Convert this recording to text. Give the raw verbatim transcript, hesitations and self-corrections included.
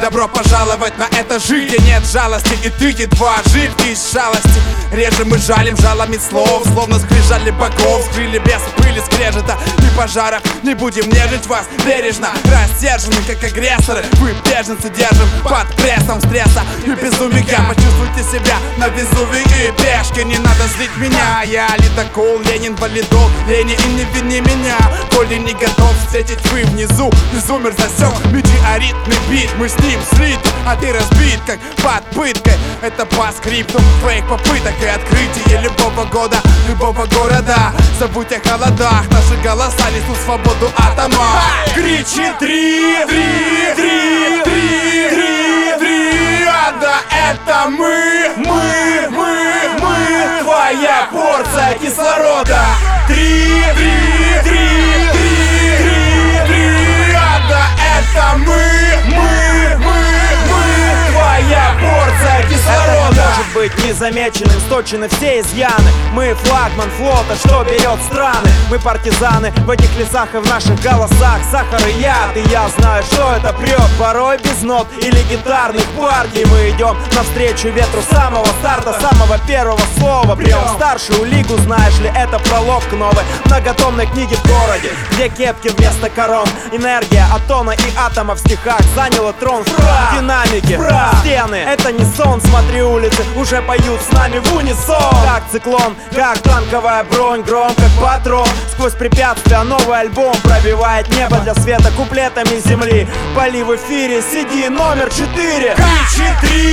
Добро пожаловать на это житие. Нет жалости и ты едва жив из шалости. Режем мы жалим жалами слов, словно скрижали богов. Скрыли без пыли, скрежета и пожаров. Не будем нежить вас бережно, растержены как агрессоры. Вы беженцы держим под прессом стресса и безумия. Почувствуйте себя на Везувии и пешке. Не надо злить меня, я ледокол, Ленин валидол. Лени и не вини меня, коли не готов встретить вы внизу. Безумер засек метеоритный бит. Мы с ним слит, а ты разбит как под пыткой. Это по скрипту твоих попыток и открытие любого года, любого города. Забудь о холодах, наши голоса несут свободу атома. Кричи три, три, три, три, три, три. А да, это мы, мы, мы, мы. Твоя порция кислорода. Три, три, три, три, три, три. А да, это мы, мы, мы, мы. Твоя порция кислорода. Может быть незамеченным, сточены все изъяны. Мы флагман флота, что берет страны. Мы партизаны в этих лесах и в наших голосах. Сахар и яд, и я знаю, что это прет. Порой без нот или гитарных партий. Мы идем навстречу ветру с самого старта, самого первого слова. Прием старшую лигу, знаешь ли, это пролог к новой многотомной книге в городе, где кепки вместо корон. Энергия атона и атома в стихах заняла трон. В динамике, стены, это не сон. Смотри, улицы уже поют с нами в унисон. Как циклон, как танковая бронь, гром как патрон. Сквозь препятствия новый альбом пробивает небо для света куплетами земли. Поли в эфире, сиди номер четыре. Кричи три.